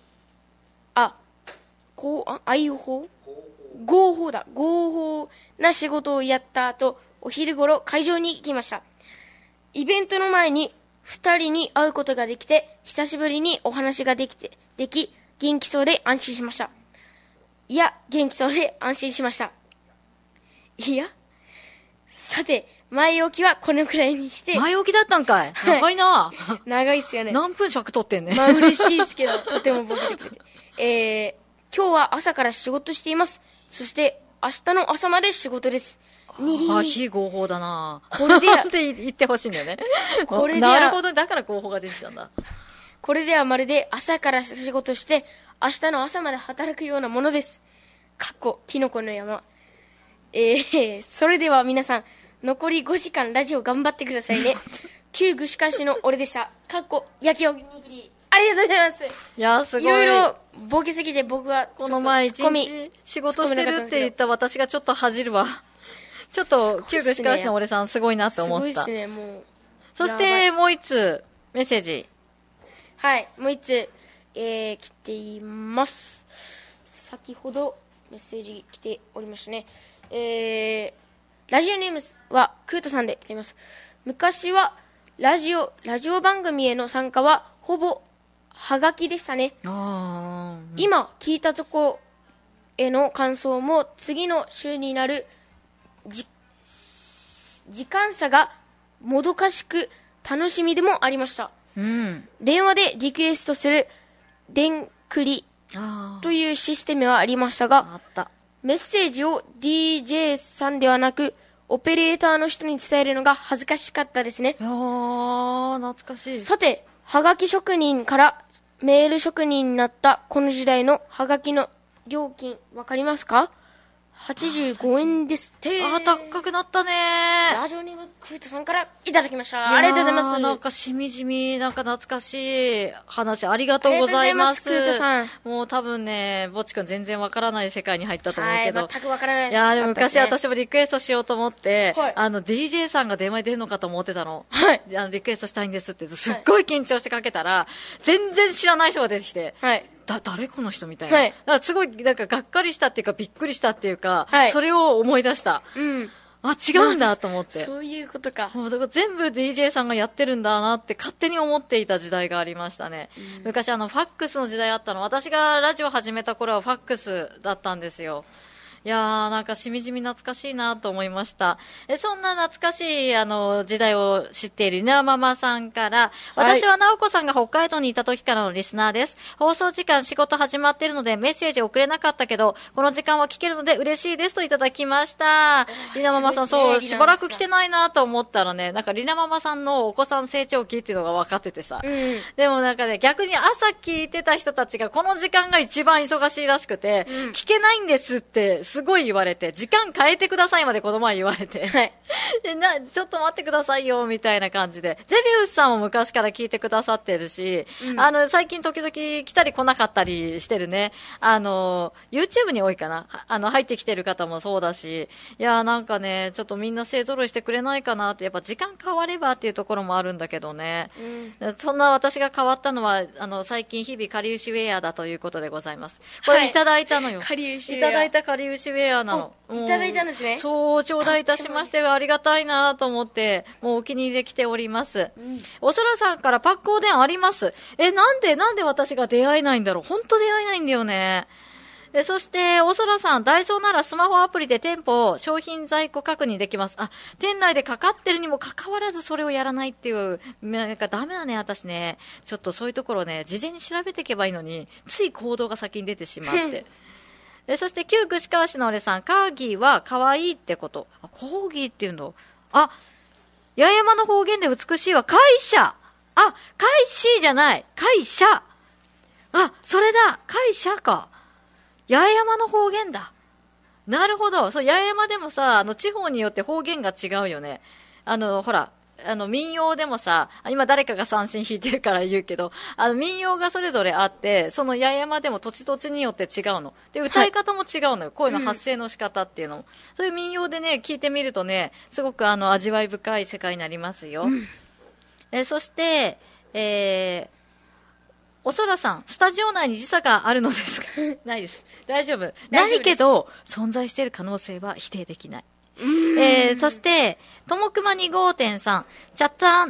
合法な仕事をやった後、お昼頃会場に行きました。イベントの前に2人に会うことができて、久しぶりにお話ができ、元気そうで安心しました。元気そうで安心しました。さて、前置きはこのくらいにして。 前置きだったんかい。長いな。 長いっすよね。 何分尺取ってんね。 嬉しいですけど、とてもボケてくれて。今日は朝から仕事しています。そして、明日の朝まで仕事です。 非合法だな。 これでは、 って言ってほしいんだよね。 これでは、 なるほど、だから合法が出てたんだ。 これではまるで朝から仕事して、明日の朝まで働くようなものです。キノコの山。それでは皆さん、残り5時間ラジオ頑張ってくださいね。旧具志川市の俺でした。焼きおにぎり。ありがとうございます。 いや、すごい。 いろいろボケすぎて僕はこの前一日仕事してるって言った私がちょっと恥じるわ。ちょっと旧具志川市の俺さんすごいなって思った。 すごいですね、もう。 そしてもう一通メッセージ。 はい、もう一通、来ています。先ほどメッセージ来ておりましたね。ラジオネームはクートさんで来ています。昔はラジオ番組への参加はほぼはがきでしたね。今聞いたとこへの感想も次の週になる時間差がもどかしく楽しみでもありました。電話でリクエストする電クリというシステムはありましたが、メッセージを DJ さんではなくオペレーターの人に伝えるのが恥ずかしかったですね。 懐かしい。 さて、はがき職人からメール職人になったこの時代のはがきの料金わかりますか？85円ですって。 高くなったね。 ラジオネームクートさんからいただきました。ありがとうございます。 なんかしみじみ、なんか懐かしい話ありがとうございます。 クートさん。 もう多分ね、ぼっちくん全然わからない世界に入ったと思うけど。 全くわからないです。 いやでも昔私もリクエストしようと思って、 はい、 DJ さんが電話に出るのかと思ってたの。 はい。 リクエストしたいんですって、すっごい緊張してかけたら、全然知らない人が出てきて。 はい。 誰この人みたいな。 はいだからすごい、なんかがっかりしたっていうか、びっくりしたっていうか、 はいそれを思い出した。 うん。 あ、違うんだと思って。 そういうことか。 もうだから全部 DJ さんがやってるんだなって勝手に思っていた時代がありましたね。昔ファックスの時代あったの。私がラジオ始めた頃はファックスだったんですよ。いやー、なんかしみじみ懐かしいなと思いました。そんな懐かしい、時代を知っているりなママさんから、私は直子さんが北海道にいた時からのリスナーです。放送時間仕事始まっているのでメッセージ送れなかったけど、この時間は聞けるので嬉しいですといただきました。りなママさん、そう、しばらく来てないなと思ったらね、なんかりなママさんのお子さん成長期っていうのが分かっててさ。でもなんかね、逆に朝聞いてた人たちがこの時間が一番忙しいらしくて、聞けないんですって、すごい言われて、時間変えてくださいまでこの前言われて、はい、でちょっと待ってくださいよみたいな感じで、ゼビウスさんも昔から聞いてくださってるし、最近時々来たり来なかったりしてるね。YouTube に多いかな。入ってきてる方もそうだし、いやなんかね、ちょっとみんな勢揃いしてくれないかなって、やっぱ時間変わればっていうところもあるんだけどね。そんな私が変わったのは、最近日々かりゆしウェアだということでございます。これいただいたのよ。 かりゆしウェア。 いただいたかりゆしウェアなの。 いただいたんですね。 そう、頂戴いたしまして、ありがたいなと思って、もうお気に入りで来ております。おそらさんからパックおでんあります。なんで私が出会えないんだろう。ほんと出会えないんだよね。そして、おそらさん、ダイソーならスマホアプリで店舗、商品在庫確認できます。あ、店内でかかってるにもかかわらずそれをやらないっていう、なんかダメだね、私ね。ちょっとそういうところね、事前に調べていけばいいのに、つい行動が先に出てしまって。そして、旧串川市の俺さん、カーギーは可愛いってこと。コーギーっていうの。八重山の方言で美しいは会社。会社じゃない。会社。それだ。会社か。八重山の方言だ。なるほど。そう、八重山でもさ、地方によって方言が違うよね。ほら、民謡でもさ、今誰かが三振弾いてるから言うけど、民謡がそれぞれあって、その八重山でも土地土地によって違うの。で、歌い方も違うのよ。声の発声の仕方っていうのも。そういう民謡でね、聞いてみるとね、すごく味わい深い世界になりますよ。そして、おそらさん、スタジオ内に時差があるのですか？ないです。大丈夫。ないけど、存在している可能性は否定できない。そして、ともくま2号店さん、チャタン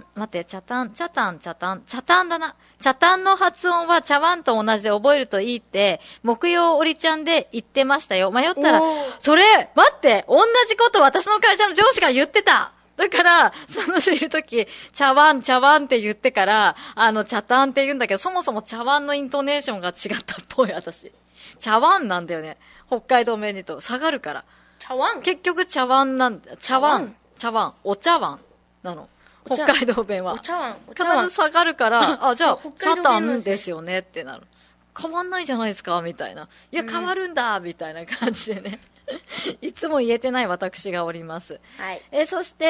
だな。チャタンの発音は茶碗と同じで覚えるといいって、木曜おりちゃんで言ってましたよ。迷ったら、それ、待って、同じこと私の会社の上司が言ってた。だから、その人言うとき、茶碗って言ってから、茶タンって言うんだけど、そもそも茶碗のイントネーションが違ったっぽい、私。茶碗なんだよね。北海道弁にと下がるから。 茶碗？ 結局茶碗なんだ。茶碗、お茶碗なの。北海道弁は。 お茶碗。 必ず下がるから、じゃあ、茶タンですよねってなる。変わんないじゃないですか、みたいな。いや、変わるんだ、みたいな感じでね。いつも言えてない私がおります。 はい。 そして、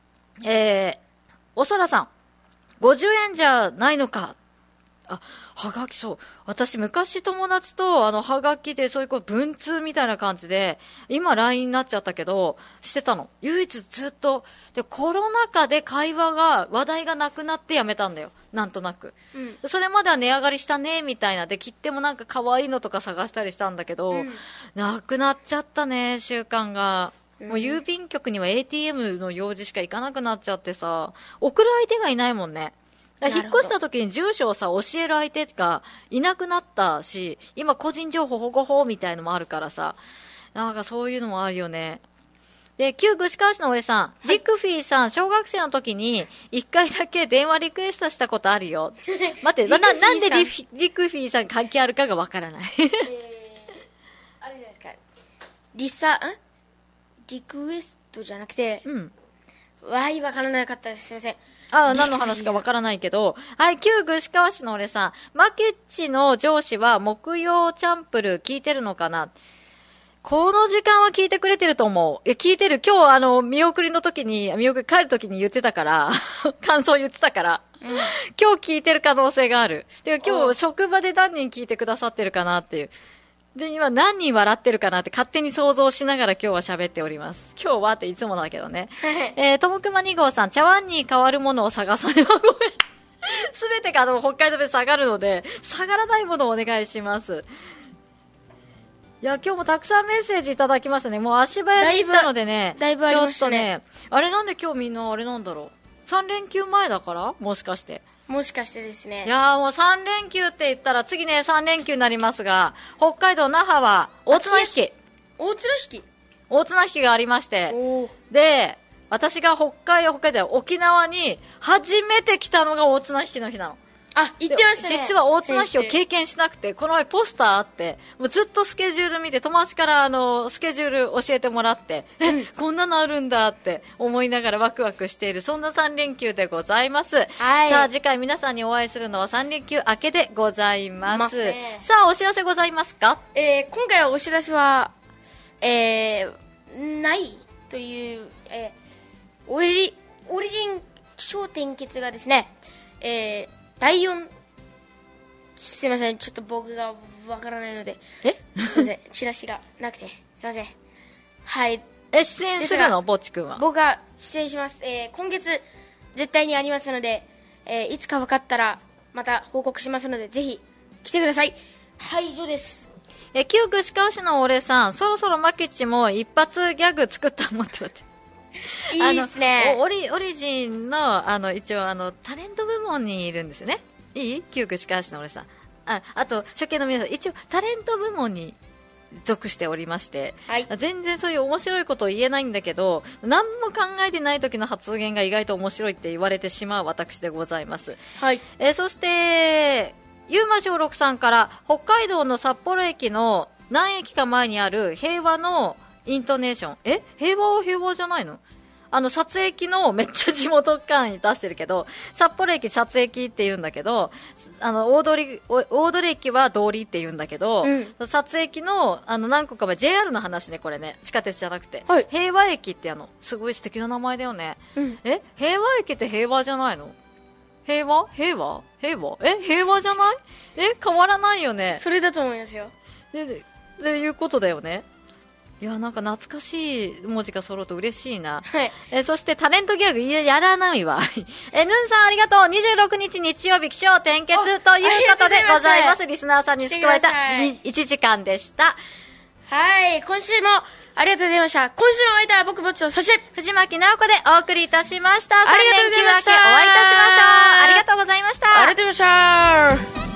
おそらさん、50円じゃないのか。はがき、そう。私、昔友達と、はがきで、そういう文通みたいな感じで、今 LINE になっちゃったけど、してたの。唯一ずっと。で、コロナ禍で話題がなくなってやめたんだよ。なんとなく。それまでは値上がりしたね、みたいな。で、切手もなんか可愛いのとか探したりしたんだけど、なくなっちゃったね、習慣が。もう郵便局には ATM の用事しか行かなくなっちゃってさ、送る相手がいないもんね。引っ越した時に住所をさ、教える相手がいなくなったし、今個人情報保護法みたいのもあるからさ、なんかそういうのもあるよね。で、旧串川市の俺さん、リクフィーさん、小学生の時に一回だけ電話リクエストしたことあるよ。待って、なんでリクフィーさん関係あるかがわからない。 あれじゃないですか。リクエストじゃなくて、わからなかったです。すいません。 何の話かわからないけど、はい、旧串川市の俺さん、マケッチの上司は木曜チャンプル聞いてるのかな？この時間は聞いてくれてると思う。聞いてる。今日見送り帰る時に言ってたから、感想言ってたから、今日聞いてる可能性がある。で、今日職場で何人聞いてくださってるかなっていう。で、今何人笑ってるかなって勝手に想像しながら今日は喋っております。今日はっていつもだけどね。ともくま2号さん、茶碗に変わるものを探さねばごめん。 すべてが北海道弁下がるので、下がらないものをお願いします。いや、今日もたくさんメッセージいただきましたね。もう足早に行ったのでね。 だいぶありましたね。 ちょっとね、あれなんで今日みんなあれなんだろう。3連休前だからもしかして。 もしかしてですね。 いやーもう3連休って言ったら次ね3連休になりますが、北海道那覇は大綱引き。 大綱引き大綱引きがありまして。で、私が北海道沖縄に初めて来たのが大綱引きの日なの。 あ、言ってましたね。 実は大綱引きを経験しなくて、この前ポスターあって、もうずっとスケジュール見て、友達からスケジュール教えてもらって、こんなのあるんだって思いながらワクワクしている、そんな3連休でございます。はい。さあ、次回皆さんにお会いするのは3連休明けでございます。さあ、お知らせございますか？ 今回はお知らせは、ないという、オリジン気象転結がですね、第4、すいません、ちょっと僕がわからないので、すいません、チラシがなくて、すいません。はい。 出演するのぼっちくんは。 僕が出演します。今月、絶対にありますので、いつか分かったら、また報告しますので、ぜひ、来てください。はい、以上です。 旧串川市の俺さん、そろそろマキッチも一発ギャグ作った思って待って。 いいですね。 オリジンの、一応、タレント部門にいるんですよね。いい？旧串川市の俺さん。あと、初見の皆さん、一応、タレント部門に属しておりまして、はい、全然そういう面白いことを言えないんだけど、何も考えてない時の発言が意外と面白いって言われてしまう私でございます。はい。そして、ゆうましょうろくさんから、北海道の札幌駅の何駅か前にある平和のイントネーション。平和は平和じゃないの？撮影機のめっちゃ地元感に出してるけど、札幌駅撮影機って言うんだけど、大通駅は通りって言うんだけど、撮影機の、何個か前、JR の話ね、これね、地下鉄じゃなくて。はい、平和駅ってすごい素敵な名前だよね。平和駅って平和じゃないの？平和平和じゃない？変わらないよね。 それだと思いますよ。 でいうことだよね。いや、なんか懐かしい文字が揃うと嬉しいな。はい。そしてタレントギャグやらないわ。ヌンさんありがとう。26日日曜日気象転結ということでございます。リスナーさんに救われた1時間でした。 はい。今週もありがとうございました。今週のお相手は僕ぼっちと、そして藤巻直子でお送りいたしました。3連休明けお会いいたしましょう。ありがとうございました。 ありがとうございました。